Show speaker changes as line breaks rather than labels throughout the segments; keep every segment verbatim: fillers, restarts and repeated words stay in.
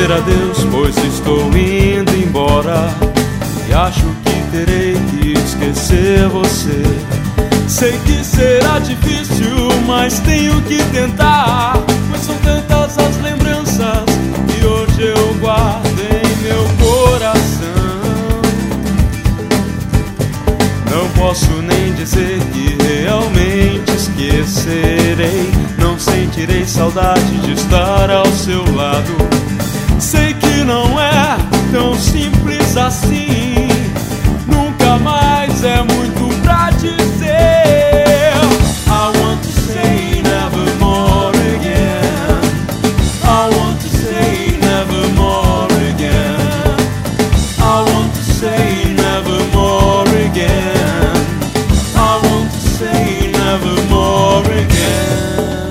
dizer adeus, pois estou indo embora. E acho que terei que esquecer você. Sei que será difícil, mas tenho que tentar, pois são tantas as lembranças que hoje eu guardo em meu coração. Não posso nem dizer que realmente esquecerei. Não sentirei saudade de estar ao seu lado. Sei que não é tão simples assim. Nunca mais é muito pra dizer. I want to say nevermore again. I want to say nevermore again. I want to say nevermore again. I want to say nevermore again.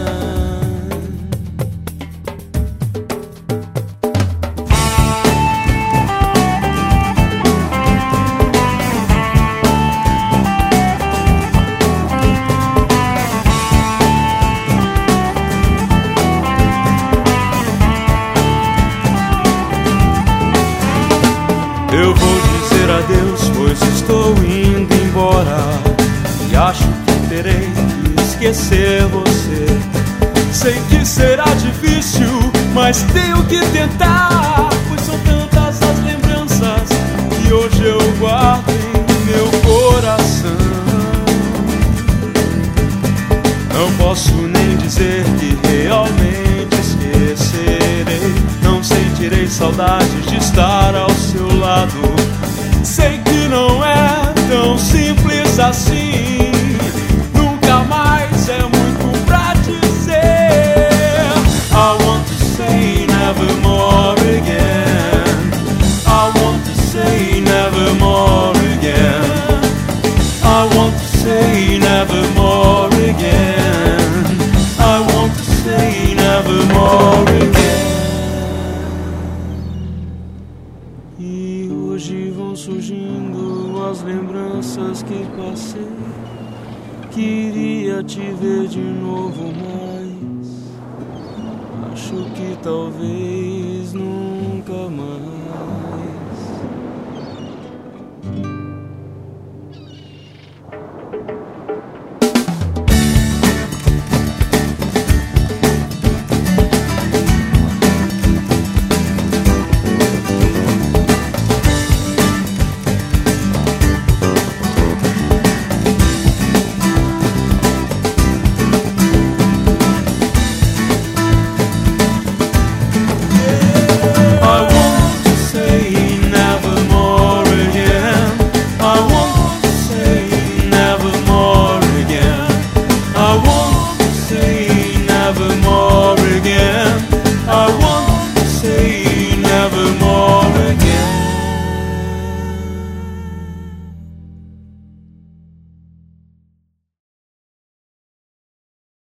Eu vou dizer adeus, pois estou indo embora. E acho que terei que esquecer você. Sei que será difícil, mas tenho que tentar, pois são tantas as lembranças que hoje eu guardo em meu coração. Não posso nem dizer que realmente esquecerei. Não sentirei saudade de estar ao seu lado. Sei que não é tão simples assim. Nunca mais é muito pra dizer. I want to say nevermore again. I want to say nevermore again. I want to say nevermore again. I want to say nevermore again. E hoje vão surgindo as lembranças que passei. Queria te ver de novo, mas acho que talvez nunca mais.